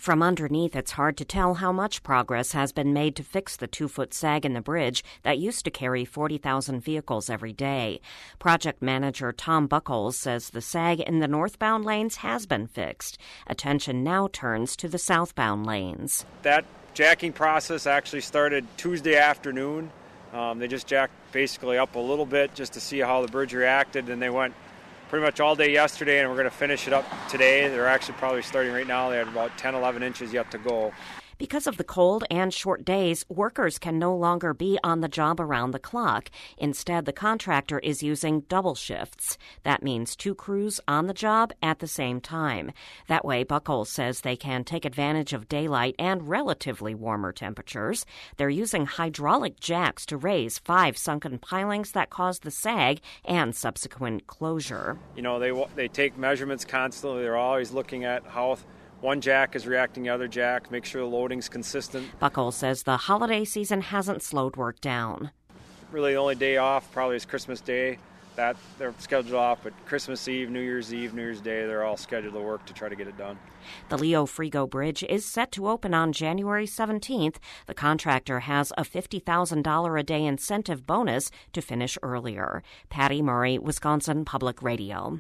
From underneath, it's hard to tell how much progress has been made to fix the 2-foot sag in the bridge that used to carry 40,000 vehicles every day. Project manager Tom Buckles says the sag in the northbound lanes has been fixed. Attention now turns to the southbound lanes. That jacking process actually started Tuesday afternoon. They just jacked basically up a little bit just to see how the bridge reacted, and they went pretty much all day yesterday, and we're going to finish it up today. They're actually probably starting right now. They had about 10, 11 inches yet to go. Because of the cold and short days, workers can no longer be on the job around the clock. Instead, the contractor is using double shifts. That means 2 crews on the job at the same time. That way, Buckles says they can take advantage of daylight and relatively warmer temperatures. They're using hydraulic jacks to raise 5 sunken pilings that caused the sag and subsequent closure. You know, they take measurements constantly. They're always looking at how one jack is reacting to the other jack, make sure the loading's consistent. Buckles says the holiday season hasn't slowed work down. Really, the only day off probably is Christmas Day. That they're scheduled off, but Christmas Eve, New Year's Day, they're all scheduled to work to try to get it done. The Leo Frigo Bridge is set to open on January 17th. The contractor has a $50,000 a day incentive bonus to finish earlier. Patty Murray, Wisconsin Public Radio.